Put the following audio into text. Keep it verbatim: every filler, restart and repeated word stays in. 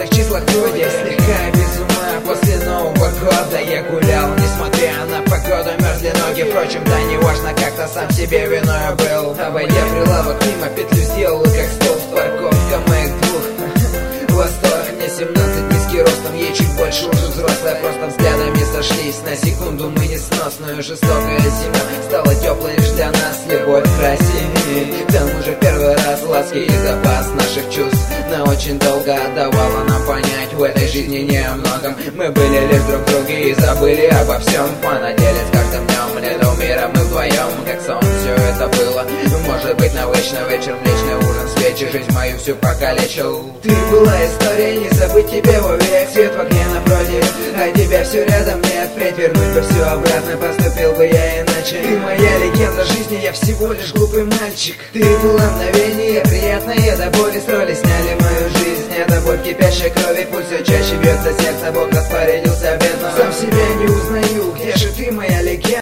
несчетных числах вроде. Слегка без ума после Нового года я гулял, несмотря на погоду, мерзли ноги. Впрочем, да не важно, как-то сам себе виной был. Обойдя прилавок мимо, петлю сделал, как стол. Парковка моих двух восторг. Мне семнадцать, низкий ростом, ей чуть больше, уже взрослая. Просто взглядами сошлись. На секунду мы несносную, жестокая зима стала теплой лишь для нас. Любовь к красе, к тому же первый раз ласки и запас наших чувств на очень долго давала нам понять, в этой жизни не о многом. Мы были лишь друг друге и забыли обо всем. Понадеялись каждым днем, летом мира мы вдвоем. Как сон все это было. Может быть, на вечный вечер, млечный ужин, свечи, жизнь мою всю покалечил. Ты была история, не забыть тебе вовек. Свет в окне напротив, а тебя все рядом нет. Впредь вернуть бы все обратно, поступил бы я иначе. Ты моя легенда жизни, я всего лишь глупый мальчик. Ты была мгновение, приятное до боли. Строили, сняли мою жизнь, это боль кипящей крови. Пульс все чаще бьется сердце, Бог распорядился бедно. Сам себя не узнаю,